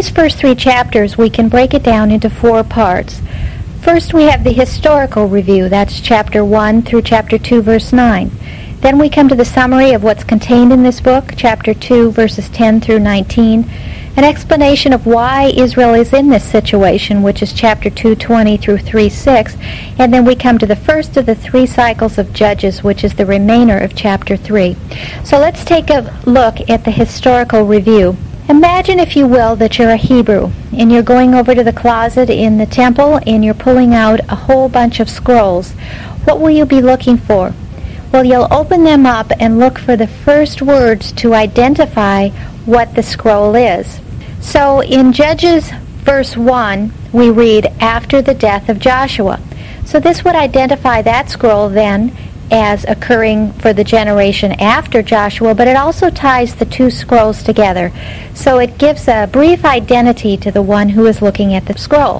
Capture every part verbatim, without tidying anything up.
these first three chapters, we can break it down into four parts. First, we have the historical review. That's chapter one through chapter two, verse nine. Then we come to the summary of what's contained in this book, chapter two, verses ten through nineteen, an explanation of why Israel is in this situation, which is chapter two twenty through three six, and then we come to the first of the three cycles of Judges, which is the remainder of chapter three. So let's take a look at the historical review. Imagine, if you will, that you're a Hebrew, and you're going over to the closet in the temple, and you're pulling out a whole bunch of scrolls. What will you be looking for? Well, you'll open them up and look for the first words to identify what the scroll is. So in Judges verse one, we read, after the death of Joshua. So this would identify that scroll then as occurring for the generation after Joshua, but it also ties the two scrolls together. So it gives a brief identity to the one who is looking at the scroll.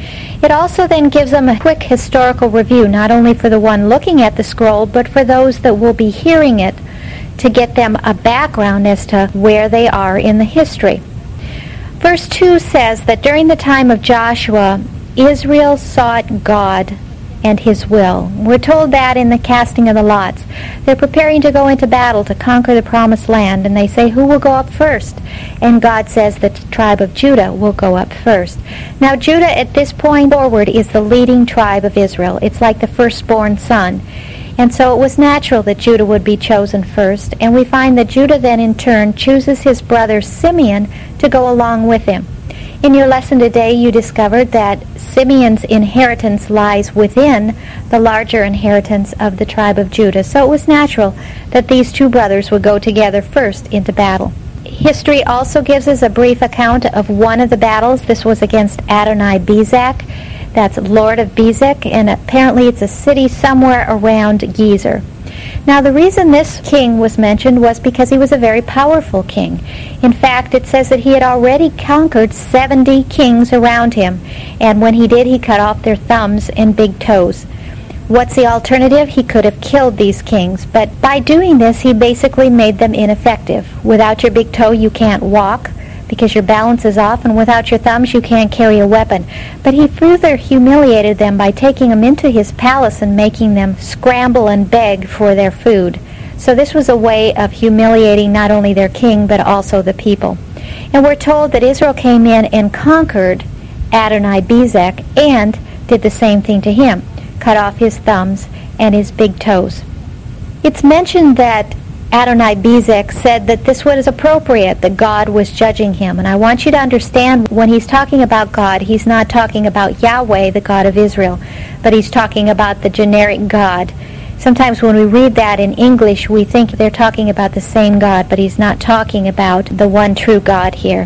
It also then gives them a quick historical review, not only for the one looking at the scroll, but for those that will be hearing it, to get them a background as to where they are in the history. Verse two says that during the time of Joshua, Israel sought God and his will. We're told that in the casting of the lots. They're preparing to go into battle to conquer the promised land, and they say, who will go up first? And God says that the tribe of Judah will go up first. Now, Judah at this point forward is the leading tribe of Israel. It's like the firstborn son. And so it was natural that Judah would be chosen first, and we find that Judah then in turn chooses his brother Simeon to go along with him. In your lesson today, you discovered that Simeon's inheritance lies within the larger inheritance of the tribe of Judah. So it was natural that these two brothers would go together first into battle. History also gives us a brief account of one of the battles. This was against Adoni-Bezek. That's Lord of Bezek, and apparently it's a city somewhere around Gezer. Now, the reason this king was mentioned was because he was a very powerful king. In fact, it says that he had already conquered seventy kings around him, and when he did, he cut off their thumbs and big toes. What's the alternative? He could have killed these kings, but by doing this, he basically made them ineffective. Without your big toe, you can't walk, because your balance is off, and without your thumbs you can't carry a weapon. But he further humiliated them by taking them into his palace and making them scramble and beg for their food. So this was a way of humiliating not only their king, but also the people. And we're told that Israel came in and conquered Adoni-Bezek and did the same thing to him, cut off his thumbs and his big toes. It's mentioned that Adoni-Bezek said that this was appropriate, that God was judging him. And I want you to understand, when he's talking about God, he's not talking about Yahweh, the God of Israel, but he's talking about the generic God. Sometimes when we read that in English, we think they're talking about the same God, but he's not talking about the one true God here.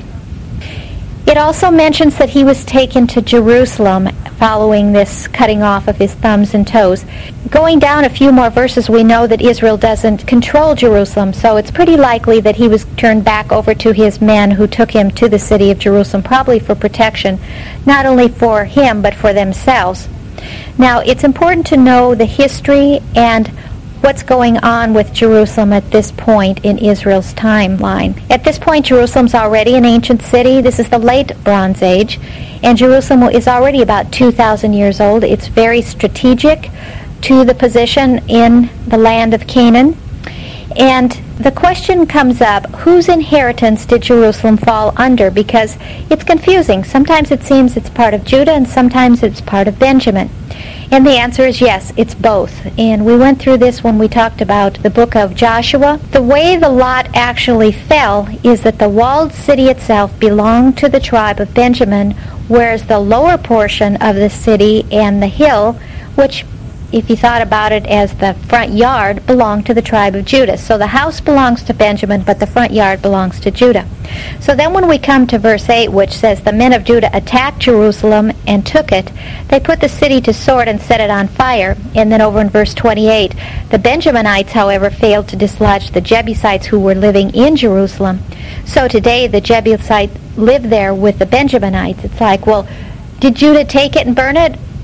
It also mentions that he was taken to Jerusalem following this cutting off of his thumbs and toes. Going down a few more verses, we know that Israel doesn't control Jerusalem, so it's pretty likely that he was turned back over to his men who took him to the city of Jerusalem, probably for protection, not only for him, but for themselves. Now, it's important to know the history and what's going on with Jerusalem at this point in Israel's timeline. At this point, Jerusalem's already an ancient city. This is the late Bronze Age, and Jerusalem is already about two thousand years old. It's very strategic to the position in the land of Canaan. And the question comes up, whose inheritance did Jerusalem fall under? Because it's confusing. Sometimes it seems it's part of Judah, and sometimes it's part of Benjamin. And the answer is yes, it's both. And we went through this when we talked about the book of Joshua. The way the lot actually fell is that the walled city itself belonged to the tribe of Benjamin, whereas the lower portion of the city and the hill, which, if you thought about it as the front yard, belonged to the tribe of Judah. So the house belongs to Benjamin, but the front yard belongs to Judah. So then when we come to verse eight, which says, the men of Judah attacked Jerusalem and took it, they put the city to sword and set it on fire. And then over in verse twenty-eight, the Benjaminites, however, failed to dislodge the Jebusites who were living in Jerusalem. So today the Jebusites live there with the Benjaminites. It's like, well, did Judah take it and burn it?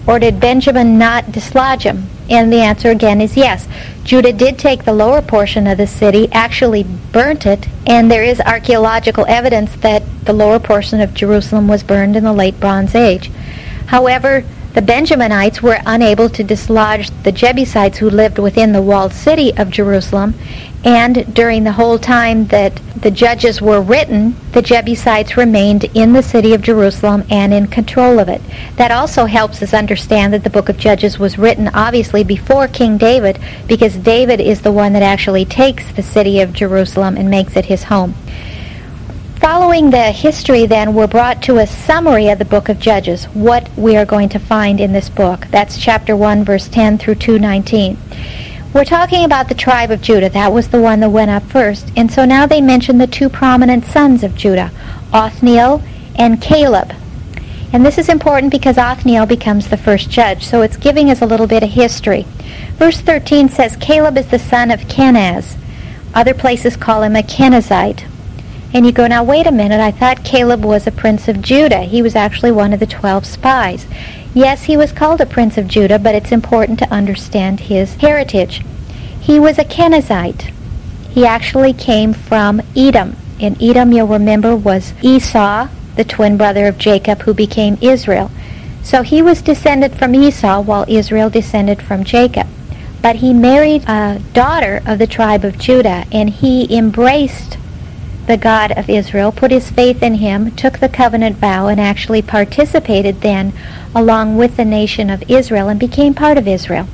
or did Benjamin not dislodge him? And the answer again is yes. Judah did take the lower portion of the city, actually burnt it, and there is archaeological evidence that the lower portion of Jerusalem was burned in the late Bronze Age. However, the Benjaminites were unable to dislodge the Jebusites who lived within the walled city of Jerusalem, and during the whole time that the Judges were written, the Jebusites remained in the city of Jerusalem and in control of it. That also helps us understand that the book of Judges was written obviously before King David, because David is the one that actually takes the city of Jerusalem and makes it his home. Following the history, then, we're brought to a summary of the book of Judges, what we are going to find in this book. That's chapter one, verse ten through two nineteen. We're talking about the tribe of Judah. That was the one that went up first. And so now they mention the two prominent sons of Judah, Othniel and Caleb. And this is important because Othniel becomes the first judge, so it's giving us a little bit of history. Verse thirteen says, Caleb is the son of Kenaz. Other places call him a Kenizzite. And you go, now wait a minute, I thought Caleb was a prince of Judah. He was actually one of the twelve spies. Yes, he was called a prince of Judah, but it's important to understand his heritage. He was a Kenizzite. He actually came from Edom. And Edom, you'll remember, was Esau, the twin brother of Jacob, who became Israel. So he was descended from Esau, while Israel descended from Jacob. But he married a daughter of the tribe of Judah, and he embraced the God of Israel, put his faith in him, took the covenant vow, and actually participated then along with the nation of Israel and became part of Israel.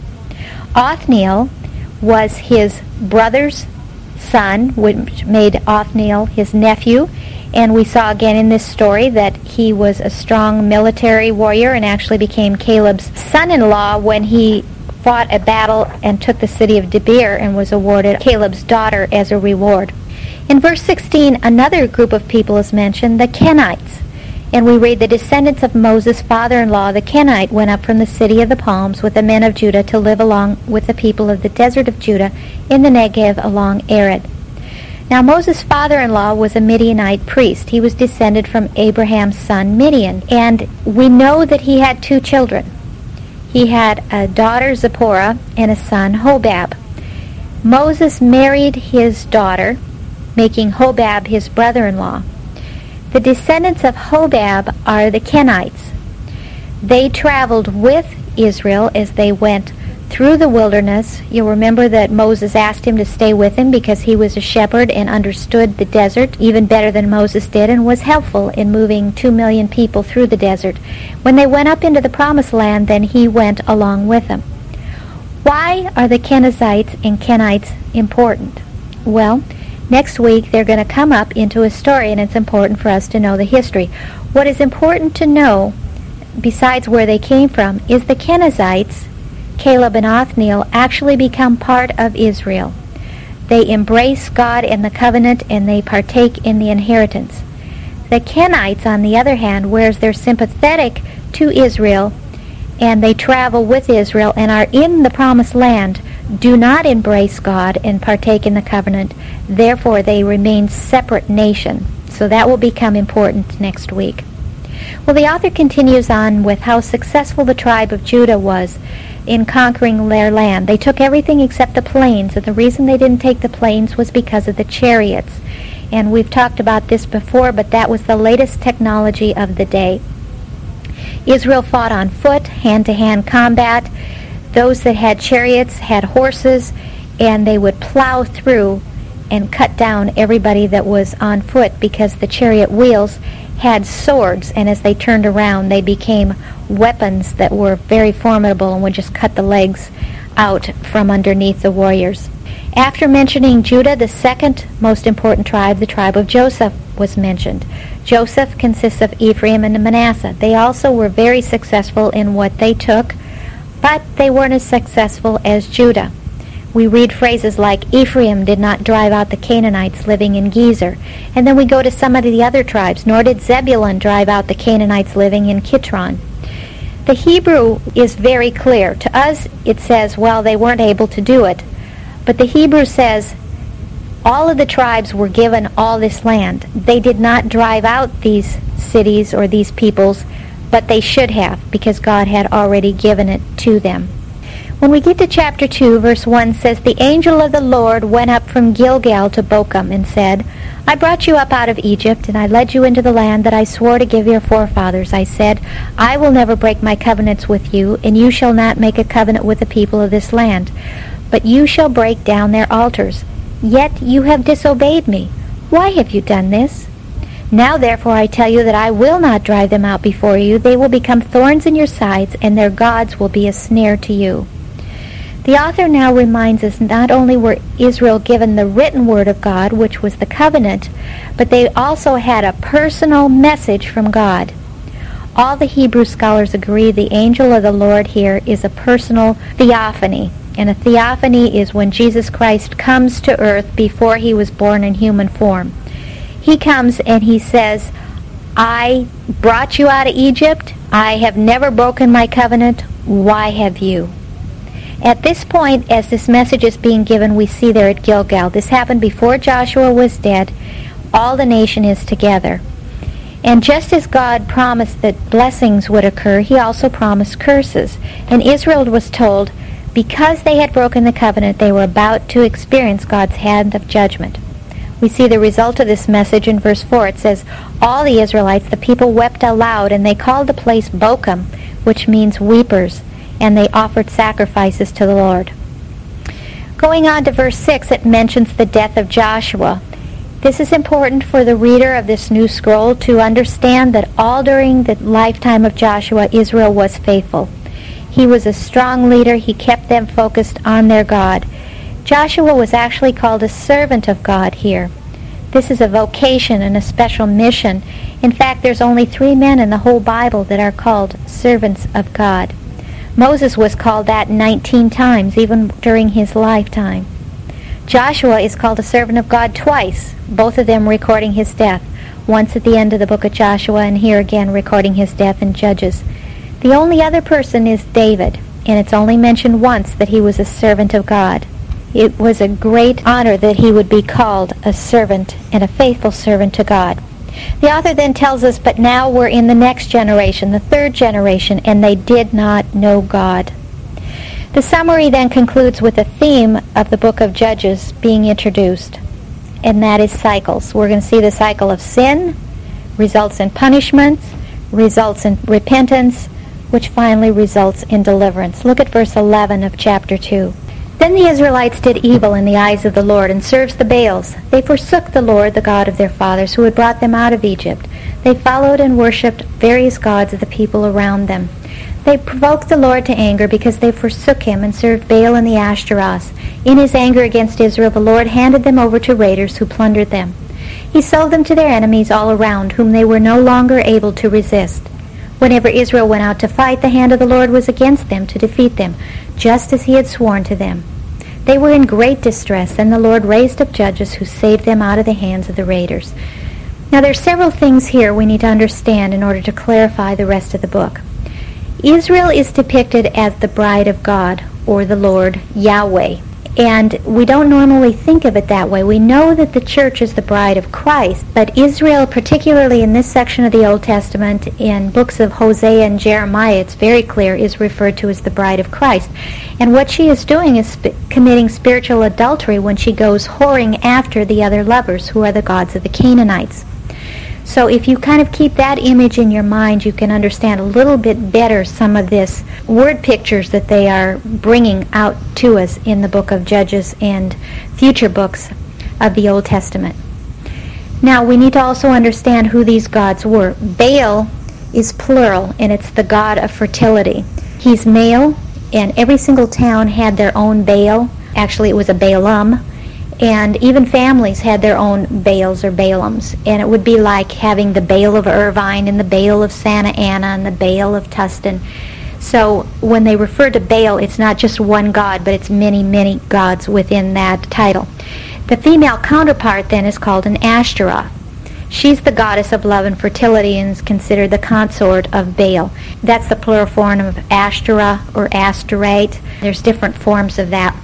Othniel was his brother's son, which made Othniel his nephew, and we saw again in this story that he was a strong military warrior and actually became Caleb's son-in-law when he fought a battle and took the city of Debir and was awarded Caleb's daughter as a reward. In verse sixteen, another group of people is mentioned, the Kenites. And we read, the descendants of Moses' father-in-law, the Kenite, went up from the city of the palms with the men of Judah to live along with the people of the desert of Judah in the Negev along Arad. Now Moses' father-in-law was a Midianite priest. He was descended from Abraham's son Midian. And we know that he had two children. He had a daughter Zipporah and a son Hobab. Moses married his daughter, making Hobab his brother-in-law. The descendants of Hobab are the Kenites. They traveled with Israel as they went through the wilderness. You'll remember that Moses asked him to stay with him because he was a shepherd and understood the desert even better than Moses did and was helpful in moving two million people through the desert. When they went up into the promised land, then he went along with them. Why are the Kenizzites and Kenites important? Well, next week they're going to come up into a story, and it's important for us to know the history. What is important to know, besides where they came from, is the Kenizzites, Caleb and Othniel, actually become part of Israel. They embrace God and the covenant, and they partake in the inheritance. The Kenites, on the other hand, whereas they're sympathetic to Israel, and they travel with Israel and are in the promised land, do not embrace God and partake in the covenant. Therefore, they remain separate nation. So that will become important next week. Well, the author continues on with how successful the tribe of Judah was in conquering their land. They took everything except the plains, and the reason they didn't take the plains was because of the chariots. And we've talked about this before, but that was the latest technology of the day. Israel fought on foot, hand-to-hand combat. Those that had chariots had horses, and they would plow through and cut down everybody that was on foot because the chariot wheels had swords, and as they turned around, they became weapons that were very formidable and would just cut the legs out from underneath the warriors. After mentioning Judah, the second most important tribe, the tribe of Joseph, was mentioned. Joseph consists of Ephraim and Manasseh. They also were very successful in what they took, but they weren't as successful as Judah. We read phrases like, Ephraim did not drive out the Canaanites living in Gezer. And then we go to some of the other tribes, nor did Zebulun drive out the Canaanites living in Kitron. The Hebrew is very clear. To us, it says, well, they weren't able to do it. But the Hebrew says, all of the tribes were given all this land. They did not drive out these cities or these peoples, but they should have, because God had already given it to them. When we get to chapter two, verse one says, "The angel of the Lord went up from Gilgal to Bochum and said, I brought you up out of Egypt, and I led you into the land that I swore to give your forefathers. I said, I will never break my covenants with you, and you shall not make a covenant with the people of this land. But you shall break down their altars. Yet you have disobeyed me. Why have you done this? Now therefore I tell you that I will not drive them out before you. They will become thorns in your sides, and their gods will be a snare to you." The author now reminds us not only were Israel given the written word of God, which was the covenant, but they also had a personal message from God. All the Hebrew scholars agree the angel of the Lord here is a personal theophany. And a theophany is when Jesus Christ comes to earth before he was born in human form. He comes and he says, I brought you out of Egypt. I have never broken my covenant. Why have you? At this point, as this message is being given, we see there at Gilgal. This happened before Joshua was dead. All the nation is together. And just as God promised that blessings would occur, he also promised curses. And Israel was told, because they had broken the covenant, they were about to experience God's hand of judgment. We see the result of this message in verse four. It says, all the Israelites, the people, wept aloud, and they called the place Bochum, which means weepers, and they offered sacrifices to the Lord. Going on to verse six, it mentions the death of Joshua. This is important for the reader of this new scroll to understand that all during the lifetime of Joshua, Israel was faithful. He was a strong leader. He kept them focused on their God. Joshua was actually called a servant of God here. This is a vocation and a special mission. In fact, there's only three men in the whole Bible that are called servants of God. Moses was called that nineteen times, even during his lifetime. Joshua is called a servant of God twice, both of them recording his death, once at the end of the book of Joshua and here again recording his death in Judges. The only other person is David, and it's only mentioned once that he was a servant of God. It was a great honor that he would be called a servant and a faithful servant to God. The author then tells us, but now we're in the next generation, the third generation, and they did not know God. The summary then concludes with a theme of the book of Judges being introduced, and that is cycles. We're going to see the cycle of sin, results in punishment, results in repentance, which finally results in deliverance. Look at verse eleven of chapter two. Then the Israelites did evil in the eyes of the Lord and served the Baals. They forsook the Lord, the God of their fathers, who had brought them out of Egypt. They followed and worshipped various gods of the people around them. They provoked the Lord to anger because they forsook him and served Baal and the Ashtaroths. In his anger against Israel, the Lord handed them over to raiders who plundered them. He sold them to their enemies all around, whom they were no longer able to resist. Whenever Israel went out to fight, the hand of the Lord was against them to defeat them, just as he had sworn to them. They were in great distress, and the Lord raised up judges who saved them out of the hands of the raiders. Now there are several things here we need to understand in order to clarify the rest of the book. Israel is depicted as the bride of God, or the Lord, Yahweh. And we don't normally think of it that way. We know that the church is the bride of Christ, but Israel, particularly in this section of the Old Testament, in books of Hosea and Jeremiah, it's very clear, is referred to as the bride of Christ. And what she is doing is sp- committing spiritual adultery when she goes whoring after the other lovers, who are the gods of the Canaanites. So if you kind of keep that image in your mind, you can understand a little bit better some of this word pictures that they are bringing out to us in the book of Judges and future books of the Old Testament. Now, we need to also understand who these gods were. Baal is plural, and it's the god of fertility. He's male, and every single town had their own Baal. Actually, it was a Baalam. And even families had their own Baals or Baalams. And it would be like having the Baal of Irvine and the Baal of Santa Ana and the Baal of Tustin. So when they refer to Baal, it's not just one god, but it's many, many gods within that title. The female counterpart then is called an Ashtaroth. She's the goddess of love and fertility and is considered the consort of Baal. That's the plural form of Ashtoreth or Astorate. There's different forms of that.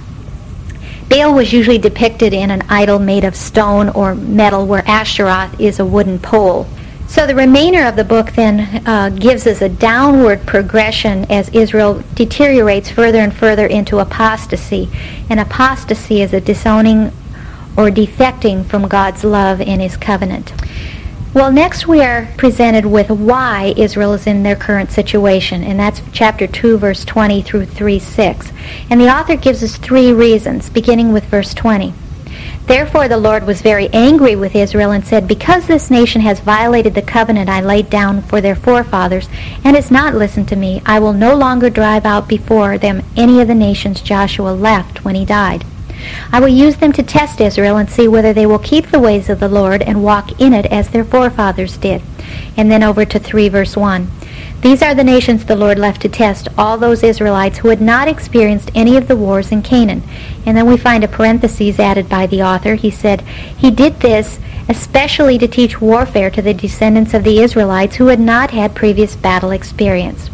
Baal was usually depicted in an idol made of stone or metal, where Ashtaroth is a wooden pole. So the remainder of the book then uh, gives us a downward progression as Israel deteriorates further and further into apostasy. And apostasy is a disowning or defecting from God's love and His covenant. Well, next we are presented with why Israel is in their current situation, and that's chapter two, verse twenty through three six. And the author gives us three reasons, beginning with verse twenty. Therefore the Lord was very angry with Israel and said, because this nation has violated the covenant I laid down for their forefathers and has not listened to me, I will no longer drive out before them any of the nations Joshua left when he died. I will use them to test Israel and see whether they will keep the ways of the Lord and walk in it as their forefathers did. And then over to three verse one. These are the nations the Lord left to test all those Israelites who had not experienced any of the wars in Canaan. And then we find a parenthesis added by the author. He said, He did this especially to teach warfare to the descendants of the Israelites who had not had previous battle experience.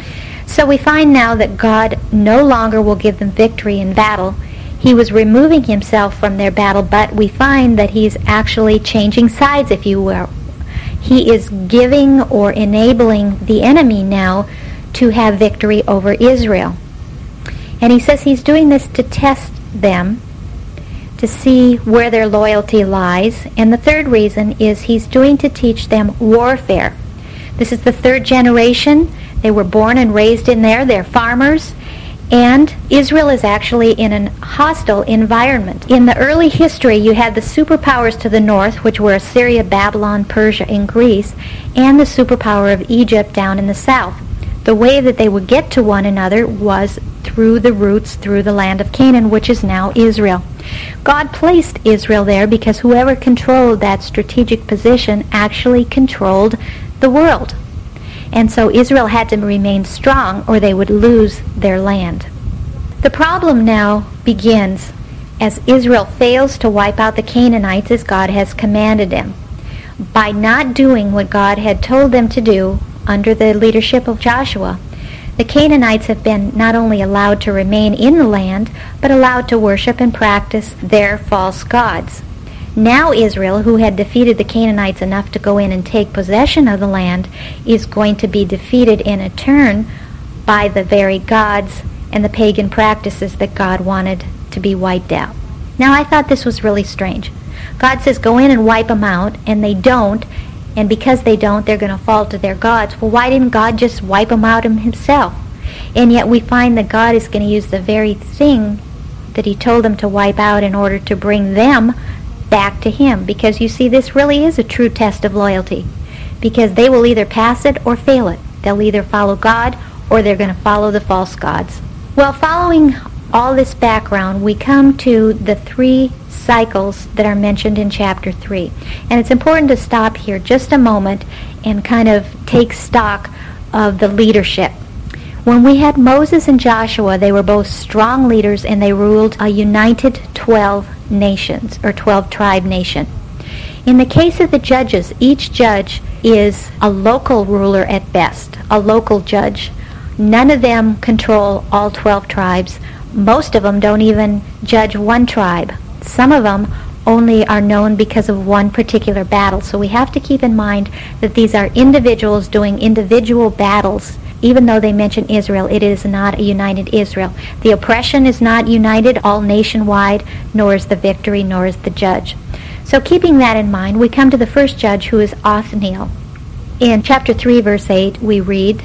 So we find now that God no longer will give them victory in battle. He was removing himself from their battle, but we find that he's actually changing sides, if you will. He is giving or enabling the enemy now to have victory over Israel. And he says he's doing this to test them, to see where their loyalty lies. And the third reason is he's doing to teach them warfare. This is the third generation. They were born and raised in there. They're farmers. And Israel is actually in a hostile environment. In the early history, you had the superpowers to the north, which were Assyria, Babylon, Persia, and Greece, and the superpower of Egypt down in the south. The way that they would get to one another was through the routes through the land of Canaan, which is now Israel. God placed Israel there because whoever controlled that strategic position actually controlled the world. And so Israel had to remain strong or they would lose their land. The problem now begins as Israel fails to wipe out the Canaanites as God has commanded them. By not doing what God had told them to do under the leadership of Joshua, the Canaanites have been not only allowed to remain in the land, but allowed to worship and practice their false gods. Now Israel, who had defeated the Canaanites enough to go in and take possession of the land, is going to be defeated in a turn by the very gods and the pagan practices that God wanted to be wiped out. Now I thought this was really strange. God says go in and wipe them out, and they don't, and because they don't, they're going to fall to their gods. Well, why didn't God just wipe them out himself? And yet we find that God is going to use the very thing that he told them to wipe out in order to bring them back to him, because you see, this really is a true test of loyalty, because they will either pass it or fail it. They'll either follow God or they're going to follow the false gods. Well, following all this background, we come to the three cycles that are mentioned in chapter three. And it's important to stop here just a moment and kind of take stock of the leadership. When we had Moses and Joshua, they were both strong leaders and they ruled a united twelve nations, or twelve tribe nation. In the case of the judges, each judge is a local ruler at best, a local judge. None of them control all twelve tribes. Most of them don't even judge one tribe. Some of them only are known because of one particular battle. So we have to keep in mind that these are individuals doing individual battles. Even though they mention Israel, it is not a united Israel. The oppression is not united all nationwide, nor is the victory, nor is the judge. So keeping that in mind, we come to the first judge, who is Othniel. In chapter three, verse eight, we read,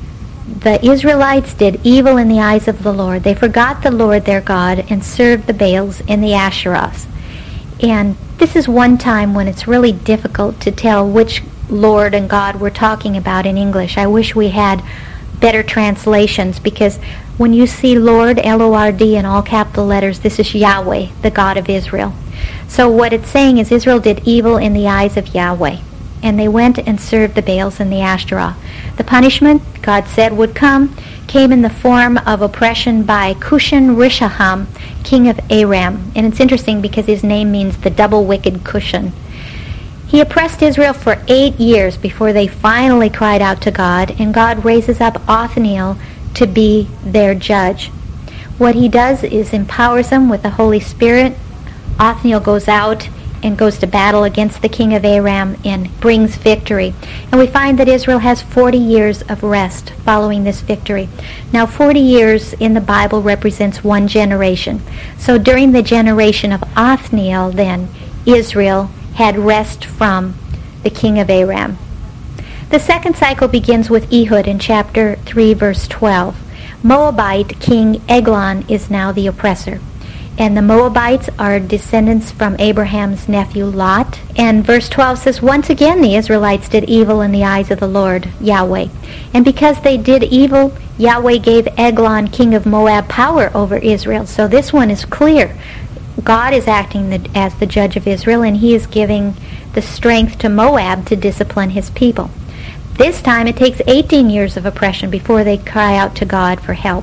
the Israelites did evil in the eyes of the Lord. They forgot the Lord their God and served the Baals and the Asherahs. And this is one time when it's really difficult to tell which Lord and God we're talking about in English. I wish we had better translations, because when you see Lord, L O R D, in all capital letters, this is Yahweh, the God of Israel. So what it's saying is Israel did evil in the eyes of Yahweh, and they went and served the Baals and the Asherah. The punishment God said would come came in the form of oppression by Cushan Rishathaim, king of Aram. And it's interesting because his name means the double-wicked Cushan. He oppressed Israel for eight years before they finally cried out to God, and God raises up Othniel to be their judge. What he does is empowers them with the Holy Spirit. Othniel goes out and goes to battle against the king of Aram and brings victory. And we find that Israel has forty years of rest following this victory. Now, forty years in the Bible represents one generation. So during the generation of Othniel, then, Israel had rest from the king of Aram. The second cycle begins with Ehud in chapter three, verse twelve. Moabite king Eglon is now the oppressor. And the Moabites are descendants from Abraham's nephew Lot. And verse twelve says, once again the Israelites did evil in the eyes of the Lord, Yahweh. And because they did evil, Yahweh gave Eglon, king of Moab, power over Israel. So this one is clear. God is acting the, as the judge of Israel, and he is giving the strength to Moab to discipline his people. This time it takes eighteen years of oppression before they cry out to God for help.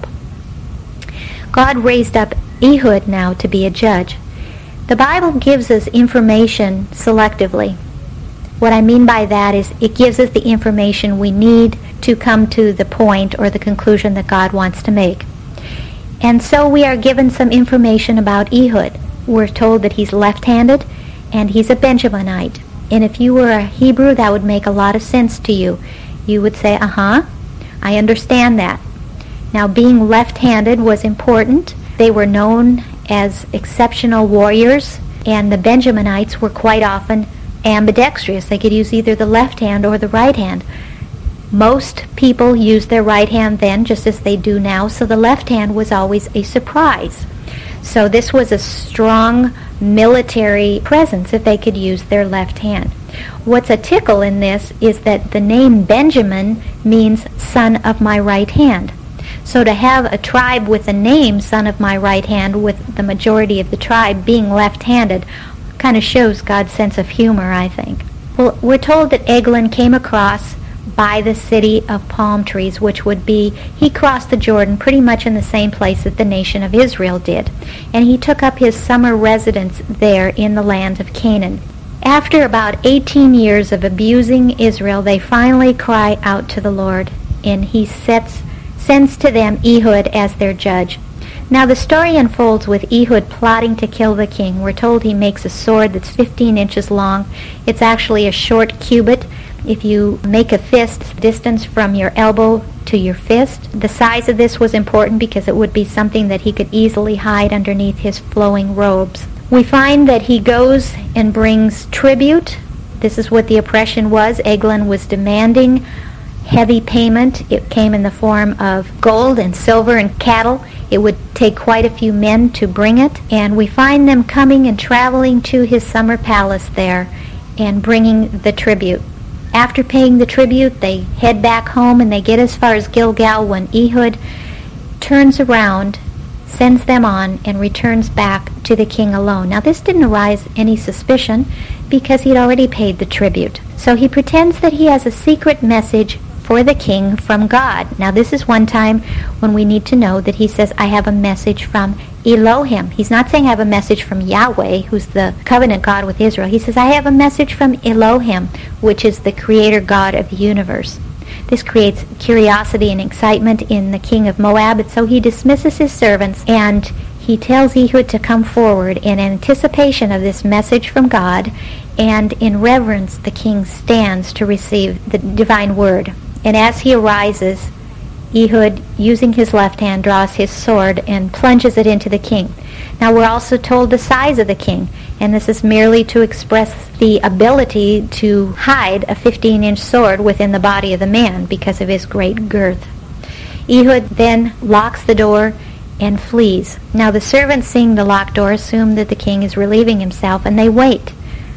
God raised up Ehud now to be a judge. The Bible gives us information selectively. What I mean by that is it gives us the information we need to come to the point or the conclusion that God wants to make. And so we are given some information about Ehud. We're told that he's left-handed and he's a Benjaminite. And if you were a Hebrew, that would make a lot of sense to you. You would say, uh-huh, I understand that. Now, being left-handed was important. They were known as exceptional warriors, and the Benjaminites were quite often ambidextrous. They could use either the left hand or the right hand. Most people used their right hand then, just as they do now, so the left hand was always a surprise. So this was a strong military presence if they could use their left hand. What's a tickle in this is that the name Benjamin means son of my right hand. So to have a tribe with the name son of my right hand, with the majority of the tribe being left-handed, kind of shows God's sense of humor, I think. Well, we're told that Eglon came across by the city of palm trees, which would be, he crossed the Jordan pretty much in the same place that the nation of Israel did. And he took up his summer residence there in the land of Canaan. After about eighteen years of abusing Israel, they finally cry out to the Lord, and he sets, sends to them Ehud as their judge. Now the story unfolds with Ehud plotting to kill the king. We're told he makes a sword that's fifteen inches long. It's actually a short cubit. If you make a fist distance from your elbow to your fist, the size of this was important because it would be something that he could easily hide underneath his flowing robes. We find that he goes and brings tribute. This is what the oppression was. Eglon was demanding heavy payment. It came in the form of gold and silver and cattle. It would take quite a few men to bring it. And we find them coming and traveling to his summer palace there and bringing the tribute. After paying the tribute, they head back home and they get as far as Gilgal when Ehud turns around, sends them on, and returns back to the king alone. Now this didn't arouse any suspicion because he'd already paid the tribute. So he pretends that he has a secret message for the king from God. Now this is one time when we need to know that he says, I have a message from Elohim. He's not saying I have a message from Yahweh, who's the covenant God with Israel. He says, I have a message from Elohim, which is the creator God of the universe. This creates curiosity and excitement in the king of Moab, and so he dismisses his servants and he tells Ehud to come forward in anticipation of this message from God, and in reverence the king stands to receive the divine word. And as he arises, Ehud, using his left hand, draws his sword and plunges it into the king. Now we're also told the size of the king, and this is merely to express the ability to hide a fifteen-inch sword within the body of the man because of his great girth. Ehud then locks the door and flees. Now the servants, seeing the locked door, assume that the king is relieving himself, and they wait.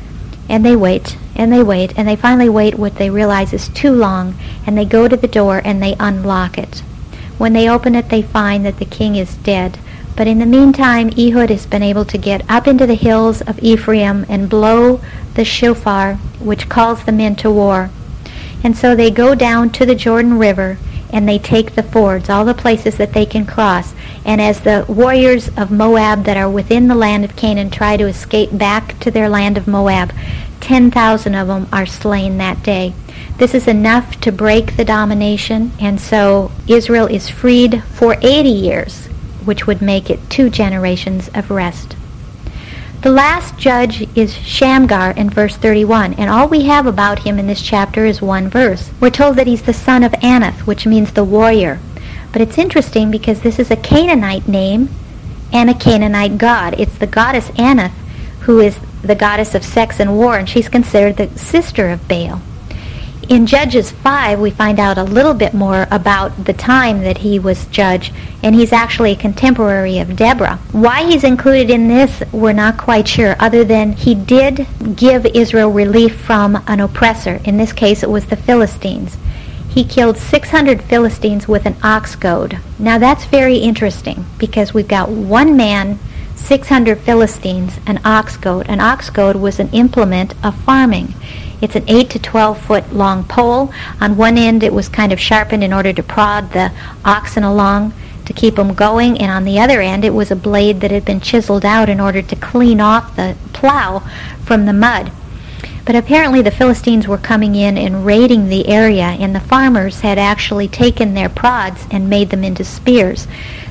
And they wait, and they wait, and they finally wait what they realize is too long, and they go to the door and they unlock it. When they open it, they find that the king is dead. But in the meantime, Ehud has been able to get up into the hills of Ephraim and blow the shofar, which calls the men to war. And so they go down to the Jordan River, and they take the fords, all the places that they can cross. And as the warriors of Moab that are within the land of Canaan try to escape back to their land of Moab, ten thousand of them are slain that day. This is enough to break the domination, and so Israel is freed for eighty years, which would make it two generations of rest. The last judge is Shamgar in verse thirty-one, and all we have about him in this chapter is one verse. We're told that he's the son of Anath, which means the warrior. But it's interesting because this is a Canaanite name and a Canaanite god. It's the goddess Anath, who is the goddess of sex and war, and she's considered the sister of Baal. In Judges five, we find out a little bit more about the time that he was judge, and he's actually a contemporary of Deborah. Why he's included in this, we're not quite sure, other than he did give Israel relief from an oppressor. In this case, it was the Philistines. He killed six hundred Philistines with an ox goad. Now that's very interesting, because we've got one man, six hundred Philistines, an ox goad. An ox goad was an implement of farming. It's an eight to twelve foot long pole. On one end it was kind of sharpened in order to prod the oxen along to keep them going, and on the other end it was a blade that had been chiseled out in order to clean off the plow from the mud. But apparently the Philistines were coming in and raiding the area, and the farmers had actually taken their prods and made them into spears.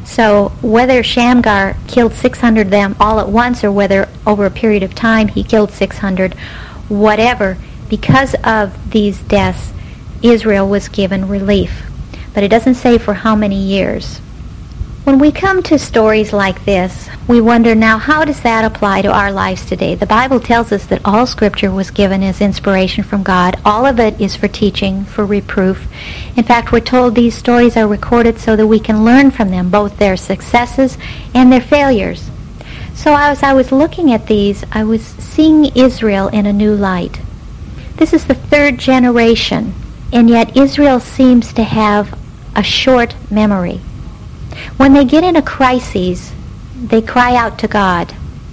So whether Shamgar killed six hundred of them all at once, or whether over a period of time he killed six hundred, whatever, because of these deaths, Israel was given relief. But it doesn't say for how many years. When we come to stories like this, we wonder, now, how does that apply to our lives today? The Bible tells us that all Scripture was given as inspiration from God. All of it is for teaching, for reproof. In fact, we're told these stories are recorded so that we can learn from them, both their successes and their failures. So as I was looking at these, I was seeing Israel in a new light. This is the third generation, and yet Israel seems to have a short memory. When they get in a crisis, they cry out to God.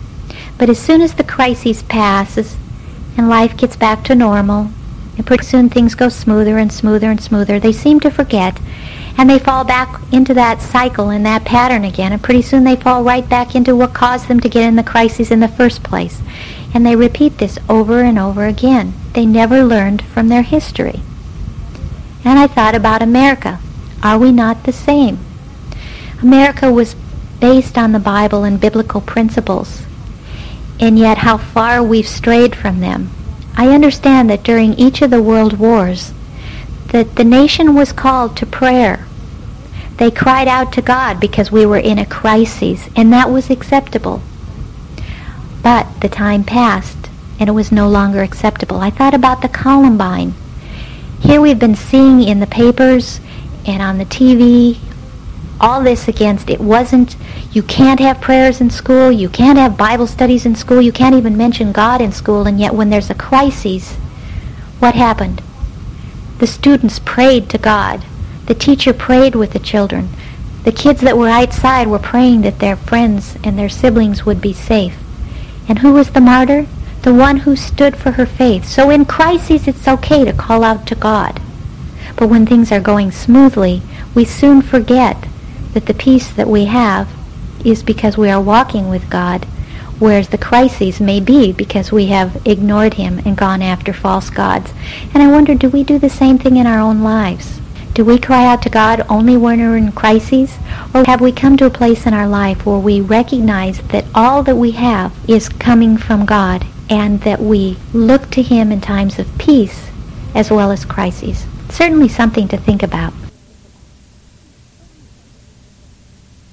But as soon as the crisis passes and life gets back to normal, and pretty soon things go smoother and smoother and smoother, they seem to forget, and they fall back into that cycle and that pattern again, and pretty soon they fall right back into what caused them to get in the crisis in the first place. And they repeat this over and over again. They never learned from their history. And I thought about America. Are we not the same? America was based on the Bible and biblical principles, and yet how far we've strayed from them. I understand that during each of the world wars, that the nation was called to prayer. They cried out to God because we were in a crisis, and that was acceptable. But the time passed, and it was no longer acceptable. I thought about the Columbine. Here we've been seeing in the papers and on the T V all this against, it wasn't, you can't have prayers in school, you can't have Bible studies in school, you can't even mention God in school, and yet when there's a crisis, what happened? The students prayed to God. The teacher prayed with the children. The kids that were outside were praying that their friends and their siblings would be safe. And who was the martyr? The one who stood for her faith. So in crises, it's okay to call out to God. But when things are going smoothly, we soon forget that the peace that we have is because we are walking with God, whereas the crises may be because we have ignored Him and gone after false gods. And I wonder, do we do the same thing in our own lives? Do we cry out to God only when we're in crises? Or have we come to a place in our life where we recognize that all that we have is coming from God, and that we look to Him in times of peace as well as crises? Certainly something to think about.